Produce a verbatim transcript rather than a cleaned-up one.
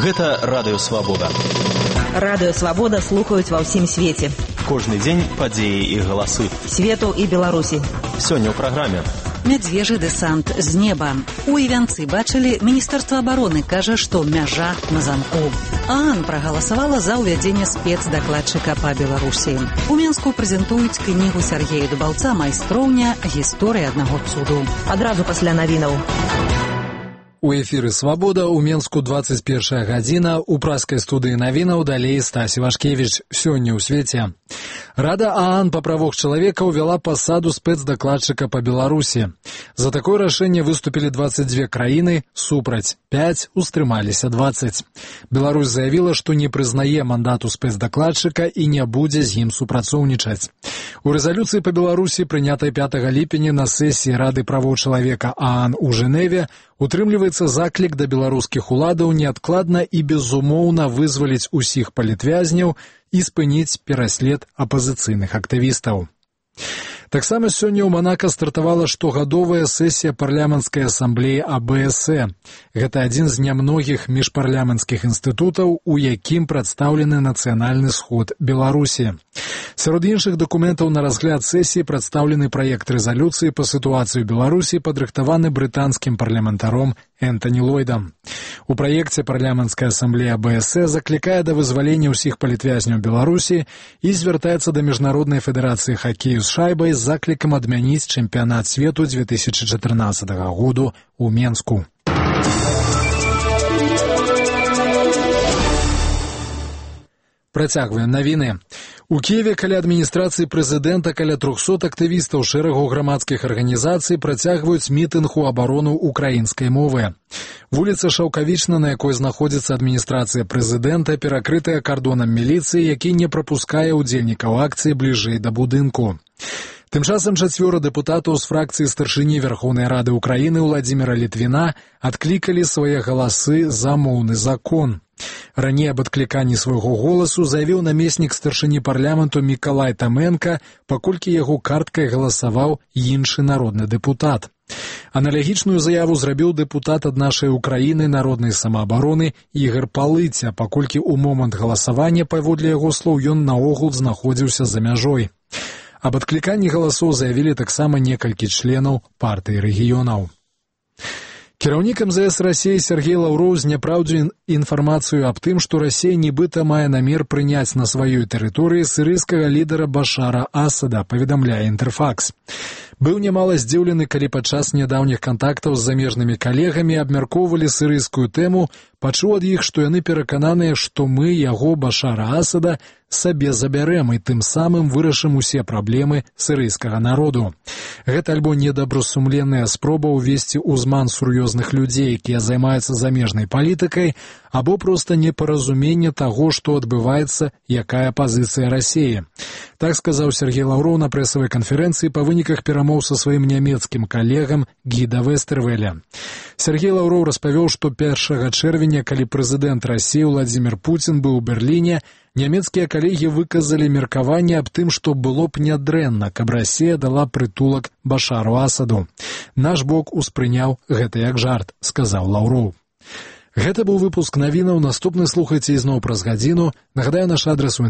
Гэта Радыё Свабода. Радыё Свабода слухаюць ва ўсім свеце. Кожны дзень падзеі і галасы. Свету і Беларусі. Сёння ў праграме. Мядзвежы дэсант з неба. У Івянцы бачылі, Міністэрства абароны кажа, што мяжа на замку. ААН прагаласавала за ўвядзенне спецдакладчыка па Беларусі. У Менску прэзентуюць кнігу Сяргея Дубаўца «Майстроўня. Гісторыя аднаго цуду». Адразу пасля навінаў. У эфіры «Свабода», у Менску двадцать первая гадзіна, у праскай студыі навінаў далей Стась Івашкевіч. Сёння ў свеце. Рада ААН па правах чалавека ўвяла пасаду спецдакладчыка па Беларусі. За такое рашэнне выступілі двадцать две краіны, супраць пять, устрымаліся двадцать. Беларусь заявіла, што не прызнае мандату спецдакладчыка і не будзе з ім супрацоўнічаць. У рэзалюцыі па Беларусі, прынятай пятага ліпеня на сесіі Рады правоў чалавека ААН у Жэневе, утрымліваецца заклік да беларускіх уладаў неадкладна і безумоўна вызваліць усіх палітвязняў і спыніць пераслед апазіцыйных актывістаў. Таксама сёння ў Манака стартавала штогадовая сесія парламенцкай асамблеі АБСЭ. Гэта адзін з нямногіх міжпарламенцкіх інстытутаў, у якім прадстаўлены нацыянальны сход Беларусі. Сярод іншых дакументаў на разгляд сесіі прадстаўлены праект рэзалюцыі па сітуацыі ў Беларусі, падрыхтаваны брытанскім парламентаром Энтані Ллойдам. У праекце парламенцкая асамблея АБСЭ заклікае да вызвалення ўсіх палітвязняў Беларусі і звяртаецца да міжнароднай федэрацыі хакею з шайбай з заклікам адмяніць чэмпіянат свету две тысячи чатырнаццатага году ў Менску. Працягваем навіны. У Киеве каля адміністрацыі прэзідэнта каля трохсот актывістаў шэрагу грамадскіх арганізацый працягваюць мітынг у абарону украінскай мовы. Вуліца Шаўкавічна, на якой знаходзіцца адміністрацыя прэзідэнта, перакрытая кардонам міліцыі, які не прапускае ўдзельнікаў акцыі бліжэй да будынку. Тым часам чацвёра дэпутатаў з фракцыі старшыні Верхоўнай Рады Украіны Владзіміра Літвіна адклікалі свае галасы за моўны закон. Раней аб адкліканні свайго голасу заявіў намеснік старшыні парламенту Мікалай Таменка, паколькі яго карткай галасаваў іншы народны дэпутат. Аналагічную заяву зрабіў дэпутат ад нашай Украіны народнай самаабароны Ігар Палыця, паколькі ў момант галасавання, паводле яго слоў, ён наогул знаходзіўся за мяжой. Аб адкліканні галасоў заявілі таксама некалькі членаў партыі рэгіёнаў. Кіраўнік эм зэ эс Расіі Сергей Лаўроў зняпраўдзіў інфармацыю аб тым, што Расія нібыта мае намер прыняць на сваёй тэрыторыі сірыйскага лідара Башара Асада, паведамляе Інтэрфакс. Быў нямала здзіўлены, калі падчас нядаўніх кантактаў з замежнымі калегамі абмяркоўвалі сірыйскую тэму, пачуў ад іх, што яны перакананыя, што мы яго, Башара Асада, сабе забярэм і тым самым вырашым усе праблемы сірыйскага народу. Гэта альбо недобрасумленная спроба ўвесці ўзман сур'ёзных людзей, якія займаюцца замежнай палітыкай, або проста непаразуменне таго, што адбываецца, якая пазіцыя Расіі. Так сказаў Сергей Лаўроў на прэсавай канферэнцыі па выніках перамоў са сваім нямецкім калегам Гіда Вестэрвеля. Сергей Лаўроў распавёў, што першага чэрвеня, калі прэзідэнт Расіі Владзімір Пуцін быў у Берліне, нямецкія калегі выказалі меркаванне аб тым, што было б нядрэнна, каб Расія дала прытулак Башару Асаду. Наш бок успрыняў гэта як жарт, сказаў Лаўроў. Гэта быў выпуск навінаў. Наступны слухайце ізноў праз гадзіну. Нагадаю, наш адрас у